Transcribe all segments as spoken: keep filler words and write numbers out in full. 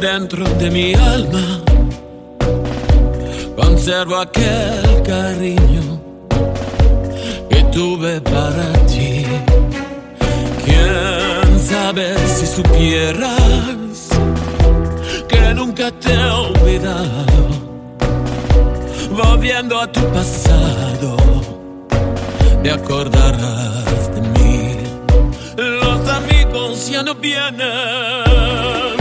dentro de mi alma conservo aquel cariño que tuve para ti. Quién sabe si supieras que nunca te he olvidado. Volviendo a tu pasado, te acordarás de mí. Los amigos ya no vienen,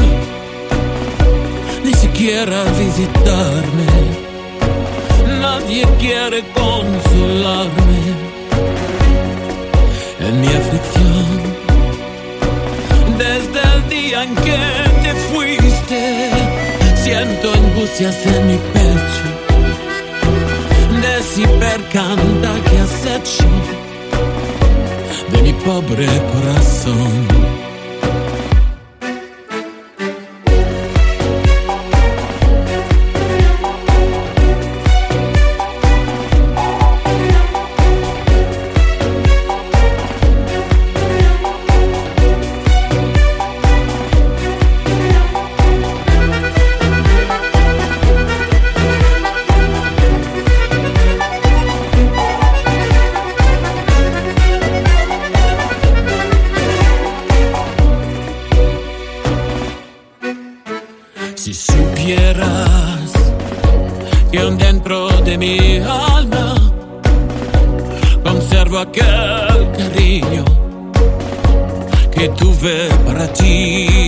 ni siquiera a visitarme. Nadie quiere consolarme en mi aflicción. Desde el día en que te fuiste, siento angustias en mi pecho. Cibercanta que has hecho de mi pobre corazón. Si supieras que aún dentro de mi alma conservo aquel cariño que tuve para ti.